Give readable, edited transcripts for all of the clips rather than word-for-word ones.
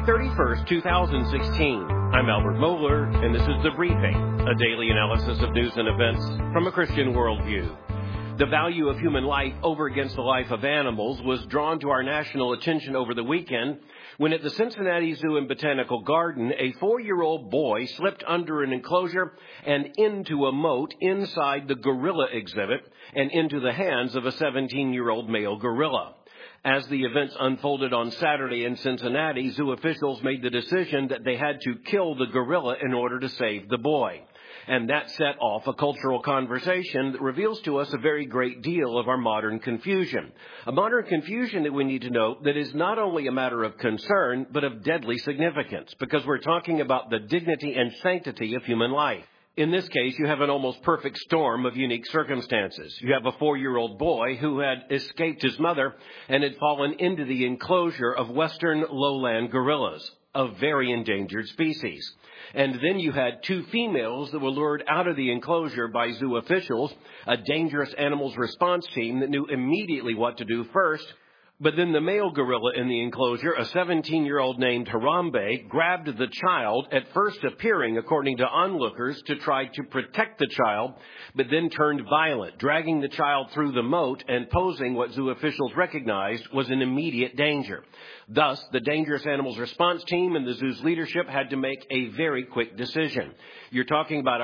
31st, 2016. I'm Albert Mohler, and this is The Briefing, a daily analysis of news and events from a Christian worldview. The value of human life over against the life of animals was drawn to our national attention over the weekend when at the Cincinnati Zoo and Botanical Garden, a 4-year-old boy slipped under an enclosure and into a moat inside the gorilla exhibit and into the hands of a 17-year-old male gorilla. As the events unfolded on Saturday in Cincinnati, zoo officials made the decision that they had to kill the gorilla in order to save the boy. And that set off a cultural conversation that reveals to us a very great deal of our modern confusion. A modern confusion that we need to note that is not only a matter of concern, but of deadly significance, because we're talking about the dignity and sanctity of human life. In this case, you have an almost perfect storm of unique circumstances. You have a 4-year-old boy who had escaped his mother and had fallen into the enclosure of western lowland gorillas, a very endangered species. And then you had 2 females that were lured out of the enclosure by zoo officials, a dangerous animals response team that knew immediately what to do first. But then the male gorilla in the enclosure, a 17-year-old named Harambe, grabbed the child, at first appearing, according to onlookers, to try to protect the child, but then turned violent, dragging the child through the moat and posing what zoo officials recognized was an immediate danger. Thus, the dangerous animals response team and the zoo's leadership had to make a very quick decision. You're talking about a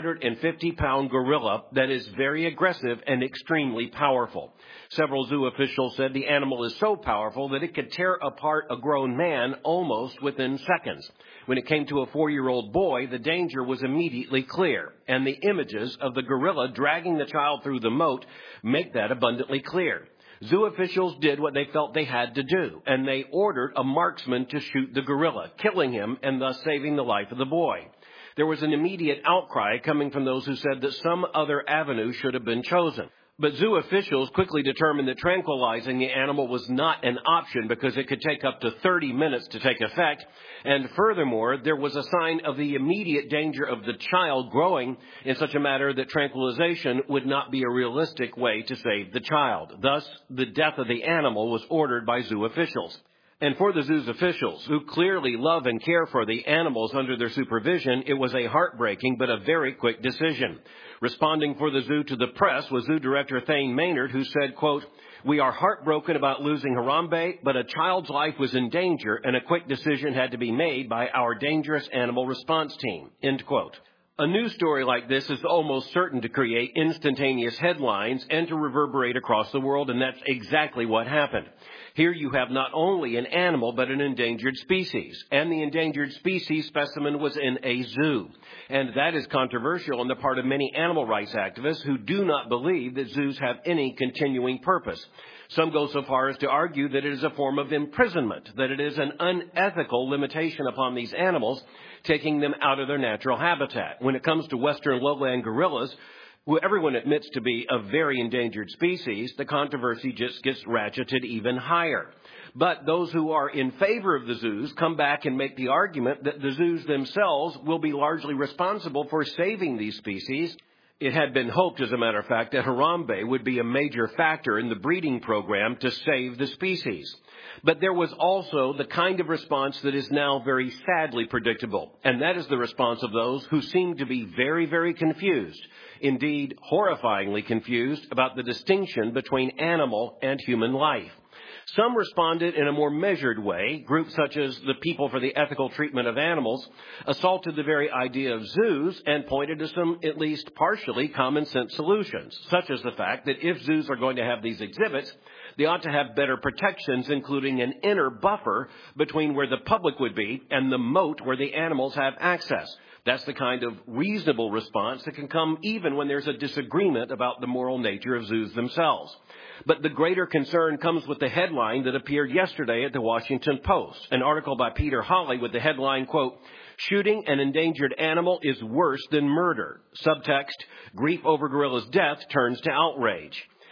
450-pound gorilla that is very aggressive and extremely powerful. Several zoo officials said the animal is so powerful that it could tear apart a grown man almost within seconds. When it came to a 4-year-old boy, the danger was immediately clear, and the images of the gorilla dragging the child through the moat make that abundantly clear. Zoo officials did what they felt they had to do, and they ordered a marksman to shoot the gorilla, killing him and thus saving the life of the boy. There was an immediate outcry coming from those who said that some other avenue should have been chosen. But zoo officials quickly determined that tranquilizing the animal was not an option because it could take up to 30 minutes to take effect. And furthermore, there was a sign of the immediate danger of the child growing in such a manner that tranquilization would not be a realistic way to save the child. Thus, the death of the animal was ordered by zoo officials. And for the zoo's officials, who clearly love and care for the animals under their supervision, it was a heartbreaking but a very quick decision. Responding for the zoo to the press was zoo director Thane Maynard, who said, quote, "We are heartbroken about losing Harambe, but a child's life was in danger and a quick decision had to be made by our dangerous animal response team," end quote. A news story like this is almost certain to create instantaneous headlines and to reverberate across the world, and that's exactly what happened. Here you have not only an animal, but an endangered species. And the endangered species specimen was in a zoo. And that is controversial on the part of many animal rights activists who do not believe that zoos have any continuing purpose. Some go so far as to argue that it is a form of imprisonment, that it is an unethical limitation upon these animals, taking them out of their natural habitat. When it comes to western lowland gorillas, who everyone admits to be a very endangered species, the controversy just gets ratcheted even higher. But those who are in favor of the zoos come back and make the argument that the zoos themselves will be largely responsible for saving these species. It had been hoped, as a matter of fact, that Harambe would be a major factor in the breeding program to save the species. But there was also the kind of response that is now very sadly predictable, and that is the response of those who seem to be very, very confused, indeed horrifyingly confused, about the distinction between animal and human life. Some responded in a more measured way. Groups such as the People for the Ethical Treatment of Animals assaulted the very idea of zoos and pointed to some, at least partially, common sense solutions, such as the fact that if zoos are going to have these exhibits, they ought to have better protections, including an inner buffer between where the public would be and the moat where the animals have access. That's the kind of reasonable response that can come even when there's a disagreement about the moral nature of zoos themselves. But the greater concern comes with the headline that appeared yesterday at the Washington Post, an article by Peter Hawley with the headline, quote, "Shooting an endangered animal is worse than murder." Subtext, grief over gorilla's death turns to outrage.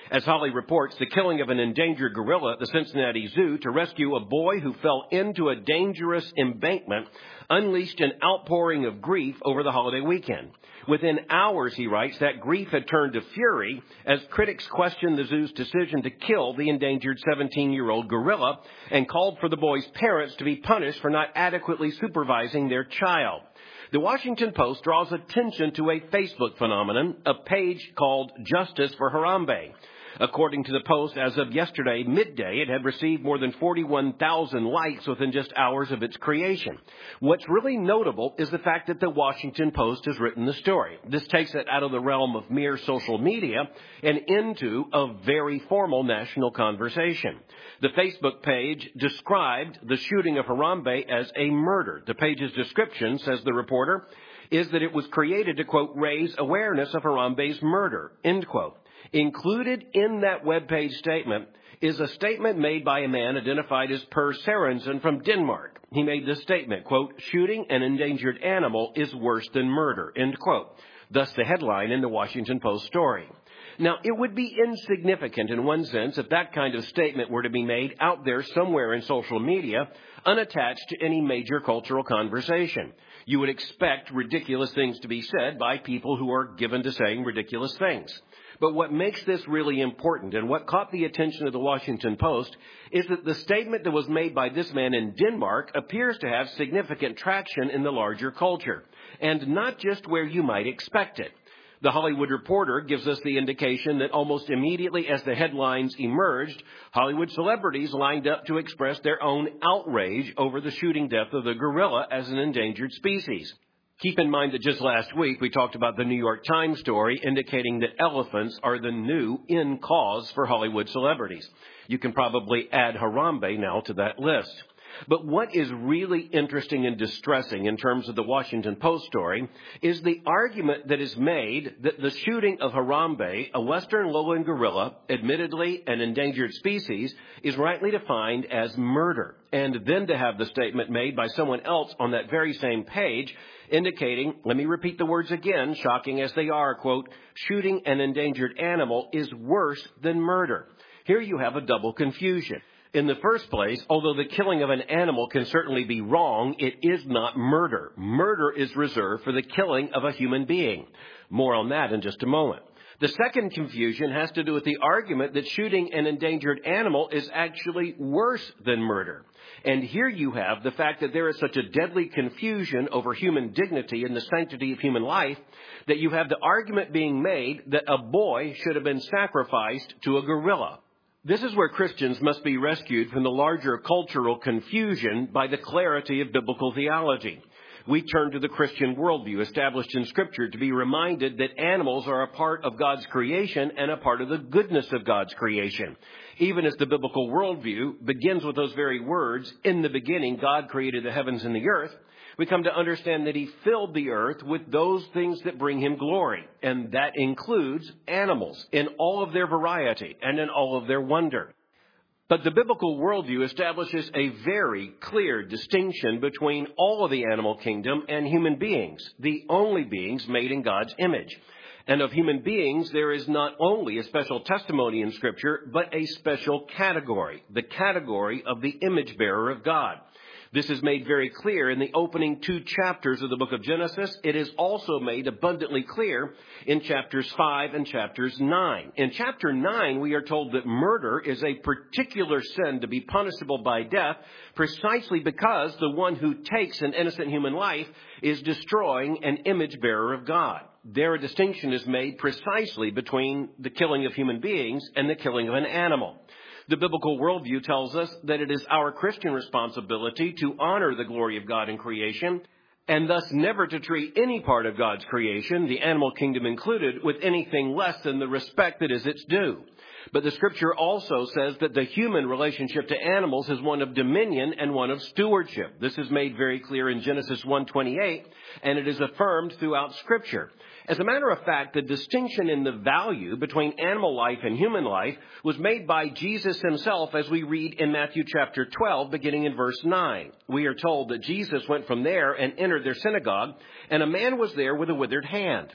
As Holly reports, the killing of an endangered gorilla at the Cincinnati Zoo to rescue a boy who fell into a dangerous embankment unleashed an outpouring of grief over the holiday weekend. Within hours, he writes, that grief had turned to fury as critics questioned the zoo's decision to kill the endangered 17-year-old gorilla and called for the boy's parents to be punished for not adequately supervising their child. The Washington Post draws attention to a Facebook phenomenon, a page called Justice for Harambe. According to the Post, as of yesterday, midday, it had received more than 41,000 likes within just hours of its creation. What's really notable is the fact that the Washington Post has written the story. This takes it out of the realm of mere social media and into a very formal national conversation. The Facebook page described the shooting of Harambe as a murder. The page's description, says the reporter, is that it was created to, quote, raise awareness of Harambe's murder, end quote. Included in that webpage statement is a statement made by a man identified as Per Sørensen from Denmark. He made this statement, quote, shooting an endangered animal is worse than murder, end quote. Thus the headline in the Washington Post story. Now, it would be insignificant in one sense if that kind of statement were to be made out there somewhere in social media, unattached to any major cultural conversation. You would expect ridiculous things to be said by people who are given to saying ridiculous things. But what makes this really important and what caught the attention of the Washington Post is that the statement that was made by this man in Denmark appears to have significant traction in the larger culture, and not just where you might expect it. The Hollywood Reporter gives us the indication that almost immediately as the headlines emerged, Hollywood celebrities lined up to express their own outrage over the shooting death of the gorilla as an endangered species. Keep in mind that just last week we talked about the New York Times story indicating that elephants are the new in cause for Hollywood celebrities. You can probably add Harambe now to that list. But what is really interesting and distressing in terms of the Washington Post story is the argument that is made that the shooting of Harambe, a western lowland gorilla, admittedly an endangered species, is rightly defined as murder. And then to have the statement made by someone else on that very same page indicating, let me repeat the words again, shocking as they are, quote, shooting an endangered animal is worse than murder. Here you have a double confusion. In the first place, although the killing of an animal can certainly be wrong, it is not murder. Murder is reserved for the killing of a human being. More on that in just a moment. The second confusion has to do with the argument that shooting an endangered animal is actually worse than murder. And here you have the fact that there is such a deadly confusion over human dignity and the sanctity of human life that you have the argument being made that a boy should have been sacrificed to a gorilla. This is where Christians must be rescued from the larger cultural confusion by the clarity of biblical theology. We turn to the Christian worldview established in Scripture to be reminded that animals are a part of God's creation and a part of the goodness of God's creation. Even as the biblical worldview begins with those very words, in the beginning God created the heavens and the earth, we come to understand that He filled the earth with those things that bring Him glory. And that includes animals in all of their variety and in all of their wonder. But the biblical worldview establishes a very clear distinction between all of the animal kingdom and human beings, the only beings made in God's image. And of human beings, there is not only a special testimony in Scripture, but a special category, the category of the image bearer of God. This is made very clear in the opening 2 chapters of the book of Genesis. It is also made abundantly clear in chapters 5 and chapters 9. In chapter 9, we are told that murder is a particular sin to be punishable by death precisely because the one who takes an innocent human life is destroying an image bearer of God. There a distinction is made precisely between the killing of human beings and the killing of an animal. The biblical worldview tells us that it is our Christian responsibility to honor the glory of God in creation and thus never to treat any part of God's creation, the animal kingdom included, with anything less than the respect that is its due. But the Scripture also says that the human relationship to animals is one of dominion and one of stewardship. This is made very clear in Genesis 1:28, and it is affirmed throughout Scripture. As a matter of fact, the distinction in the value between animal life and human life was made by Jesus Himself, as we read in Matthew chapter 12, beginning in verse 9. We are told that Jesus went from there and entered their synagogue, and a man was there with a withered hand.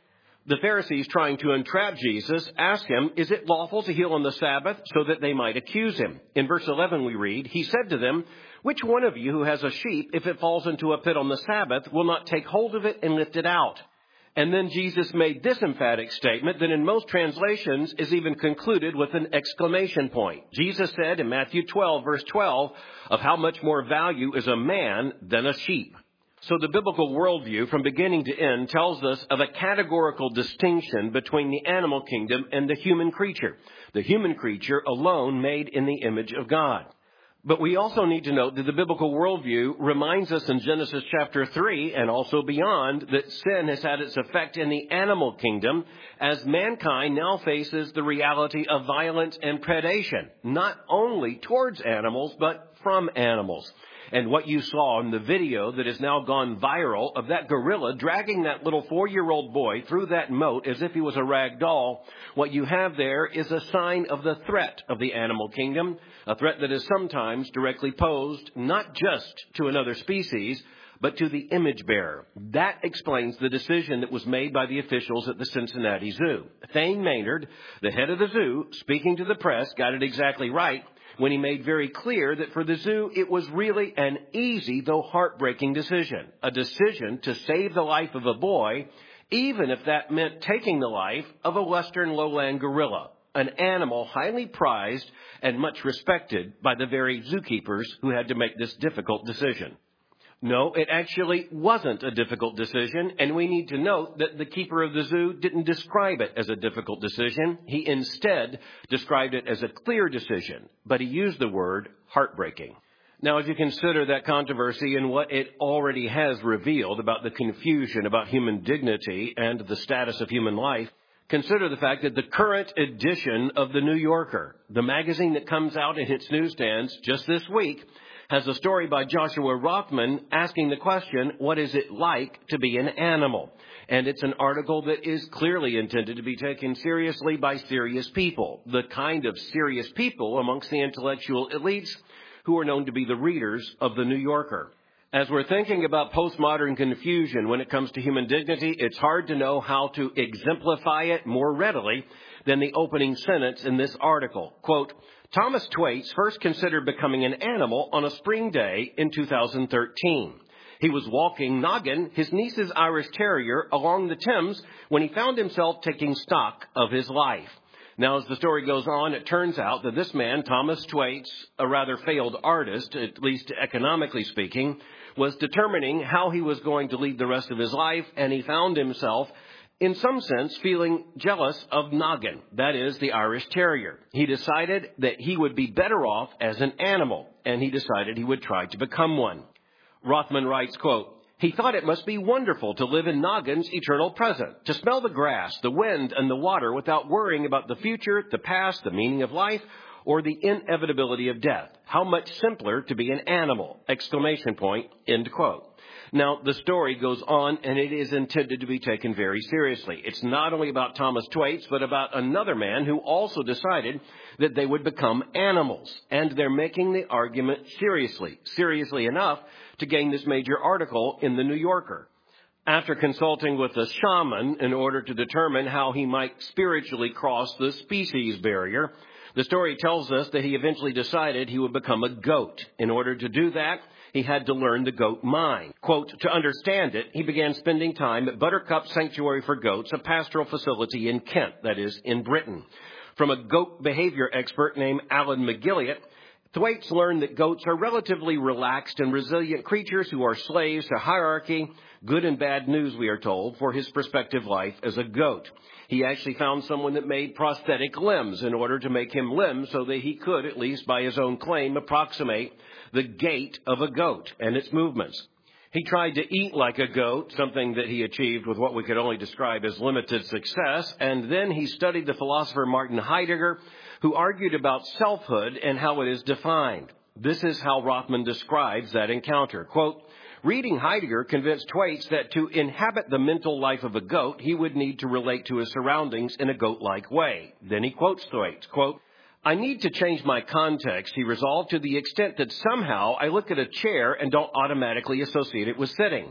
The Pharisees, trying to entrap Jesus, ask him, is it lawful to heal on the Sabbath, so that they might accuse him? In verse 11 we read, he said to them, which one of you who has a sheep, if it falls into a pit on the Sabbath, will not take hold of it and lift it out? And then Jesus made this emphatic statement that in most translations is even concluded with an exclamation point. Jesus said in Matthew 12, verse 12, of how much more value is a man than a sheep. So the biblical worldview from beginning to end tells us of a categorical distinction between the animal kingdom and the human creature. The human creature alone made in the image of God. But we also need to note that the biblical worldview reminds us in Genesis chapter 3 and also beyond that sin has had its effect in the animal kingdom as mankind now faces the reality of violence and predation, not only towards animals, but from animals. And what you saw in the video that has now gone viral of that gorilla dragging that little 4-year-old boy through that moat as if he was a rag doll, what you have there is a sign of the threat of the animal kingdom, a threat that is sometimes directly posed not just to another species, but to the image bearer. That explains the decision that was made by the officials at the Cincinnati Zoo. Thane Maynard, the head of the zoo, speaking to the press, got it exactly right when he made very clear that for the zoo, it was really an easy, though heartbreaking decision. A decision to save the life of a boy, even if that meant taking the life of a western lowland gorilla, an animal highly prized and much respected by the very zookeepers who had to make this difficult decision. No, it actually wasn't a difficult decision, and we need to note that the keeper of the zoo didn't describe it as a difficult decision. He instead described it as a clear decision, but he used the word heartbreaking. Now, as you consider that controversy and what it already has revealed about the confusion about human dignity and the status of human life, consider the fact that the current edition of The New Yorker, the magazine that comes out and hits newsstands just this week, has a story by Joshua Rothman asking the question, what is it like to be an animal? And it's an article that is clearly intended to be taken seriously by serious people, the kind of serious people amongst the intellectual elites who are known to be the readers of The New Yorker. As we're thinking about postmodern confusion when it comes to human dignity, it's hard to know how to exemplify it more readily than the opening sentence in this article. Quote, Thomas Thwaites first considered becoming an animal on a spring day in 2013. He was walking Noggin, his niece's Irish Terrier, along the Thames when he found himself taking stock of his life. Now, as the story goes on, it turns out that this man, Thomas Thwaites, a rather failed artist, at least economically speaking, was determining how he was going to lead the rest of his life, and he found himself in some sense, feeling jealous of Noggin, that is, the Irish Terrier. He decided that he would be better off as an animal, and he decided he would try to become one. Rothman writes, quote, he thought it must be wonderful to live in Noggin's eternal present, to smell the grass, the wind, and the water without worrying about the future, the past, the meaning of life, or the inevitability of death. How much simpler to be an animal! Exclamation point, end quote. Now, the story goes on, and it is intended to be taken very seriously. It's not only about Thomas Thwaites, but about another man who also decided that they would become animals. And they're making the argument seriously enough to gain this major article in The New Yorker. After consulting with a shaman in order to determine how he might spiritually cross the species barrier, the story tells us that he eventually decided he would become a goat. In order to do that, he had to learn the goat mind. Quote, to understand it, he began spending time at Buttercup Sanctuary for Goats, a pastoral facility in Kent, that is, in Britain. From a goat behavior expert named Alan McGilliot, Thwaites learned that goats are relatively relaxed and resilient creatures who are slaves to hierarchy, good and bad news, we are told, for his prospective life as a goat. He actually found someone that made prosthetic limbs in order to make him limb so that he could, at least by his own claim, approximate the gait of a goat and its movements. He tried to eat like a goat, something that he achieved with what we could only describe as limited success, and then he studied the philosopher Martin Heidegger, who argued about selfhood and how it is defined. This is how Rothman describes that encounter. Quote, reading Heidegger convinced Thwaites that to inhabit the mental life of a goat, he would need to relate to his surroundings in a goat-like way. Then he quotes Thwaites, quote, I need to change my context, he resolved, to the extent that somehow I look at a chair and don't automatically associate it with sitting.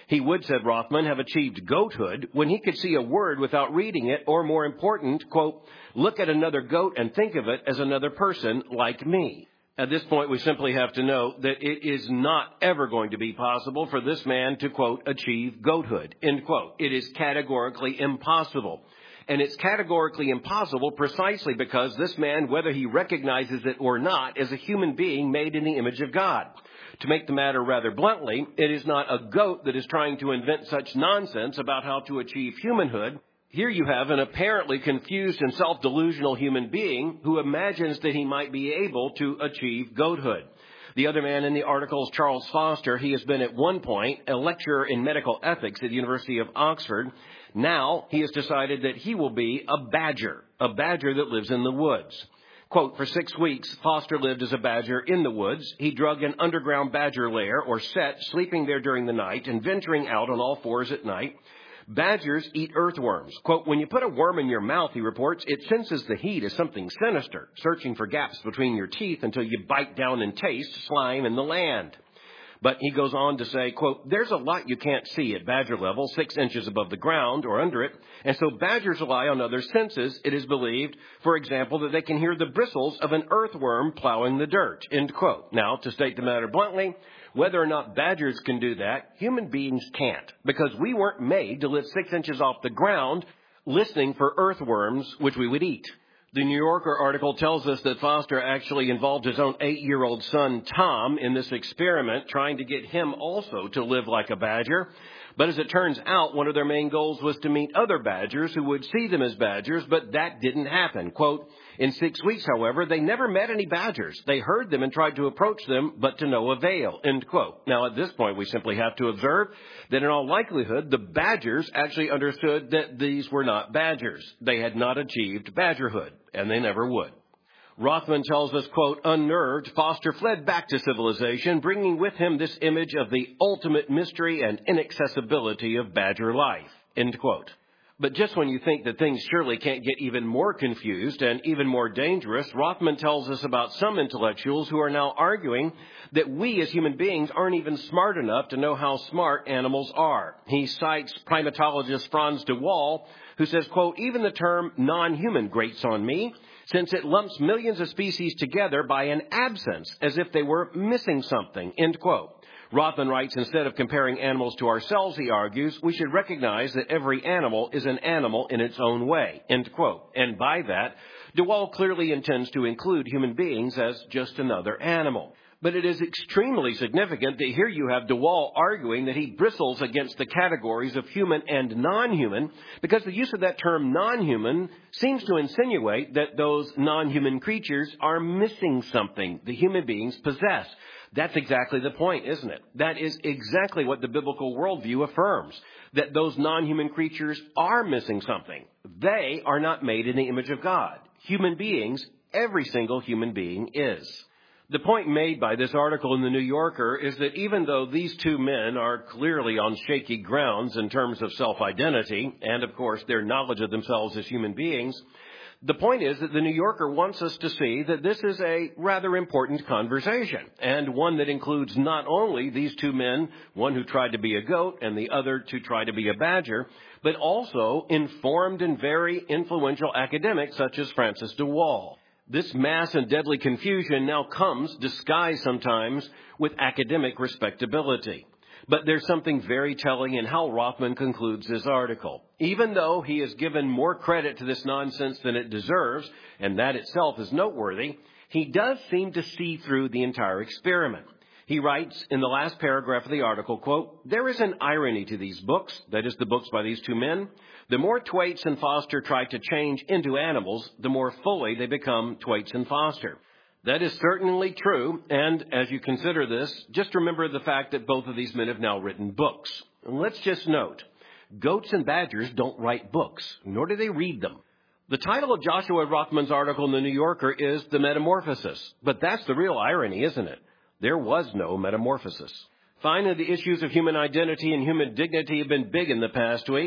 He would, said Rothman, have achieved goathood when he could see a word without reading it, or more important, quote, look at another goat and think of it as another person like me. At this point, we simply have to know that it is not ever going to be possible for this man to, quote, achieve goathood, end quote. It is categorically impossible. And it's categorically impossible precisely because this man, whether he recognizes it or not, is a human being made in the image of God. To make the matter rather bluntly, it is not a goat that is trying to invent such nonsense about how to achieve humanhood. Here you have an apparently confused and self-delusional human being who imagines that he might be able to achieve goathood. The other man in the article is Charles Foster. He has been at one point a lecturer in medical ethics at the University of Oxford. Now he has decided that he will be a badger that lives in the woods. Quote, for 6 weeks, Foster lived as a badger in the woods. He dug an underground badger lair or set, sleeping there during the night and venturing out on all fours at night. Badgers eat earthworms. Quote, when you put a worm in your mouth, he reports, it senses the heat as something sinister, searching for gaps between your teeth until you bite down and taste slime in the land. But he goes on to say, quote, there's a lot you can't see at badger level, 6 inches above the ground or under it, and so badgers rely on other senses. It is believed, for example, that they can hear the bristles of an earthworm plowing the dirt, end quote. Now, to state the matter bluntly, whether or not badgers can do that, human beings can't, because we weren't made to live 6 inches off the ground listening for earthworms, which we would eat. The New Yorker article tells us that Foster actually involved his own 8-year-old son, Tom, in this experiment, trying to get him also to live like a badger. But as it turns out, one of their main goals was to meet other badgers who would see them as badgers, but that didn't happen. Quote, in 6 weeks, however, they never met any badgers. They heard them and tried to approach them, but to no avail, end quote. Now, at this point, we simply have to observe that in all likelihood, the badgers actually understood that these were not badgers. They had not achieved badgerhood, and they never would. Rothman tells us, quote, unnerved, Foster fled back to civilization, bringing with him this image of the ultimate mystery and inaccessibility of badger life, end quote. But just when you think that things surely can't get even more confused and even more dangerous, Rothman tells us about some intellectuals who are now arguing that we as human beings aren't even smart enough to know how smart animals are. He cites primatologist Frans de Waal, who says, quote, even the term non-human grates on me, since it lumps millions of species together by an absence, as if they were missing something, end quote. Rothman writes, instead of comparing animals to ourselves, he argues, we should recognize that every animal is an animal in its own way, end quote. And by that, de Waal clearly intends to include human beings as just another animal. But it is extremely significant that here you have de Waal arguing that he bristles against the categories of human and non-human, because the use of that term non-human seems to insinuate that those non-human creatures are missing something the human beings possess. That's exactly the point, isn't it? That is exactly what the biblical worldview affirms, that those non-human creatures are missing something. They are not made in the image of God. Human beings, every single human being is. The point made by this article in the New Yorker is that even though these two men are clearly on shaky grounds in terms of self-identity and, of course, their knowledge of themselves as human beings, the point is that the New Yorker wants us to see that this is a rather important conversation, and one that includes not only these two men, one who tried to be a goat and the other to try to be a badger, but also informed and very influential academics such as Francis de Waal. This mass and deadly confusion now comes disguised sometimes with academic respectability. But there's something very telling in how Rothman concludes his article. Even though he has given more credit to this nonsense than it deserves, and that itself is noteworthy, he does seem to see through the entire experiment. He writes in the last paragraph of the article, quote, there is an irony to these books, that is the books by these two men. The more Thwaites and Foster try to change into animals, the more fully they become Thwaites and Foster. That is certainly true, and as you consider this, just remember the fact that both of these men have now written books. And let's just note, goats and badgers don't write books, nor do they read them. The title of Joshua Rothman's article in the New Yorker is The Metamorphosis, but that's the real irony, isn't it? There was no metamorphosis. Finally, the issues of human identity and human dignity have been big in the past week.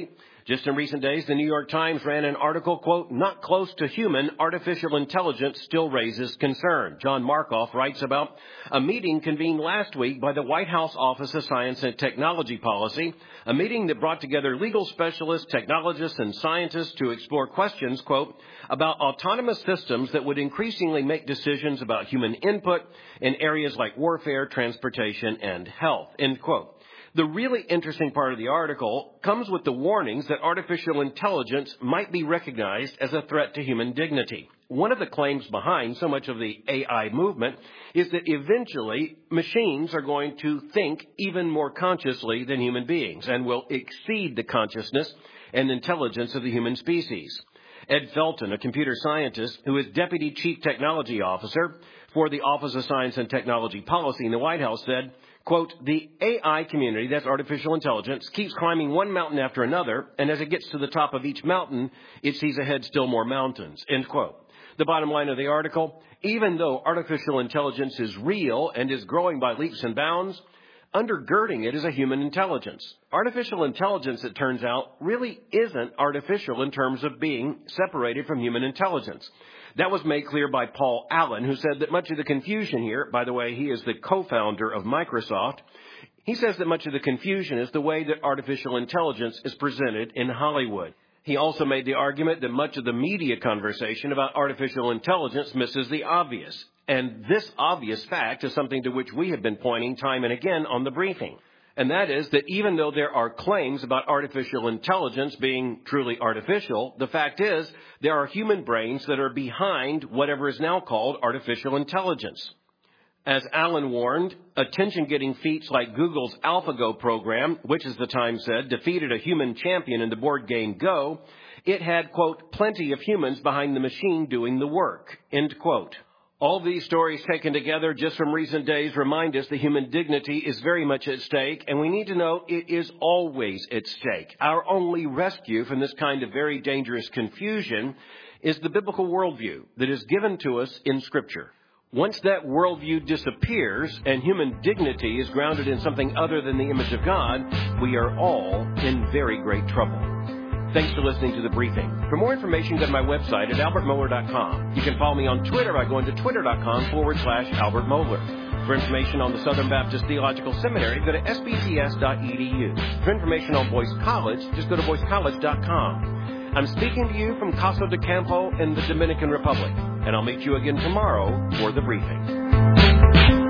Just in recent days, the New York Times ran an article, quote, "Not close to human, artificial intelligence still raises concern." John Markoff writes about a meeting convened last week by the White House Office of Science and Technology Policy, a meeting that brought together legal specialists, technologists, and scientists to explore questions, quote, about autonomous systems that would increasingly make decisions about human input in areas like warfare, transportation, and health, end quote. The really interesting part of the article comes with the warnings that artificial intelligence might be recognized as a threat to human dignity. One of the claims behind so much of the AI movement is that eventually machines are going to think even more consciously than human beings and will exceed the consciousness and intelligence of the human species. Ed Felton, a computer scientist who is Deputy Chief Technology Officer for the Office of Science and Technology Policy in the White House, said, quote, "The AI community, that's artificial intelligence, keeps climbing one mountain after another, and as it gets to the top of each mountain, it sees ahead still more mountains," end quote. The bottom line of the article, even though artificial intelligence is real and is growing by leaps and bounds, undergirding it is a human intelligence. Artificial intelligence, it turns out, really isn't artificial in terms of being separated from human intelligence. That was made clear by Paul Allen, who said that much of the confusion here, by the way, he is the co-founder of Microsoft, he says that much of the confusion is the way that artificial intelligence is presented in Hollywood. He also made the argument that much of the media conversation about artificial intelligence misses the obvious. And this obvious fact is something to which we have been pointing time and again on the briefing. And that is that even though there are claims about artificial intelligence being truly artificial, the fact is there are human brains that are behind whatever is now called artificial intelligence. As Allen warned, attention-getting feats like Google's AlphaGo program, which, as the Times said, defeated a human champion in the board game Go, it had, quote, "plenty of humans behind the machine doing the work," end quote. All these stories taken together just from recent days remind us that human dignity is very much at stake, and we need to know it is always at stake. Our only rescue from this kind of very dangerous confusion is the biblical worldview that is given to us in Scripture. Once that worldview disappears and human dignity is grounded in something other than the image of God, we are all in very great trouble. Thanks for listening to The Briefing. For more information, go to my website at albertmohler.com. You can follow me on Twitter by going to twitter.com/Albert Mohler. For information on the Southern Baptist Theological Seminary, go to sbts.edu. For information on Boyce College, just go to boycecollege.com. I'm speaking to you from Caso de Campo in the Dominican Republic, and I'll meet you again tomorrow for The Briefing.